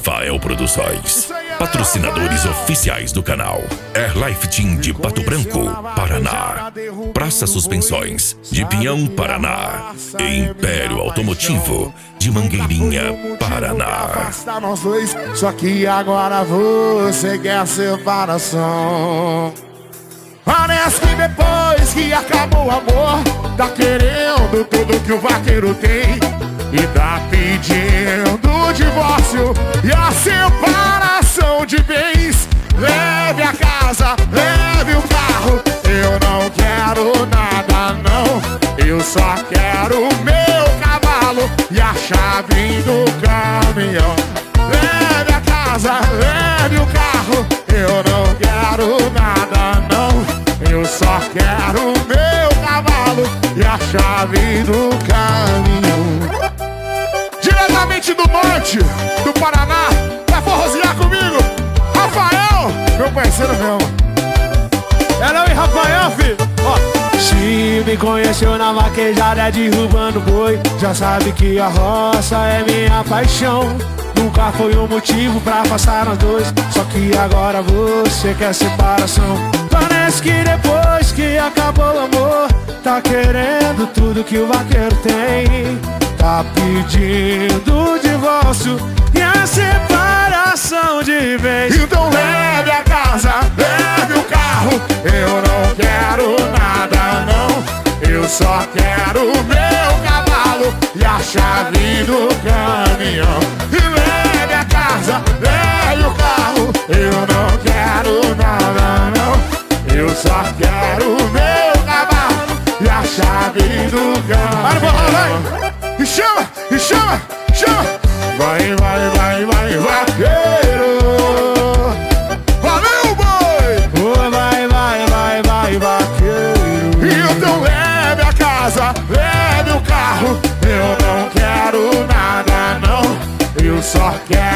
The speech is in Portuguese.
Rafael Produções. Patrocinadores oficiais do canal: Airlife Team de Pato Branco, Paraná, Praça Suspensões de Pinhão, Paraná, e Império Automotivo de Mangueirinha, Paraná. Nós dois, só que agora você quer separação. Parece que depois que acabou o amor, tá querendo tudo que o vaqueiro tem e tá pedindo o divórcio e a separação de bens. Leve a casa, leve o carro, eu não quero nada não. Eu só quero o meu cavalo e a chave do caminhão. Leve a casa, leve o carro, eu não quero nada não. Eu só quero o meu cavalo e a chave do caminhão. Diretamente do norte do Paraná, pra forrosear comigo, Rafael, meu parceiro mesmo. É não, e Rafael, filho? Ó. Se me conheceu na vaquejada derrubando boi, já sabe que a roça é minha paixão. Nunca foi um motivo pra passar nós dois, só que agora você quer separação. Parece que depois que acabou o amor, tá querendo tudo que o vaqueiro tem. Tá pedindo o divórcio e a separação de vez. Então leve a casa, leve o carro, eu não quero nada não. Eu só quero o meu cavalo e a chave do caminhão. E leve a casa, leve o carro, eu não quero nada não. Eu só quero o meu cavalo e a chave do caminhão. E chama, e chama, chama. Vai, vai, vai, vai, vaqueiro. Valeu, boi. Oh, vai, vai, vai, vai, vaqueiro. Então leve a casa, leve o carro, eu não quero nada não. Eu só quero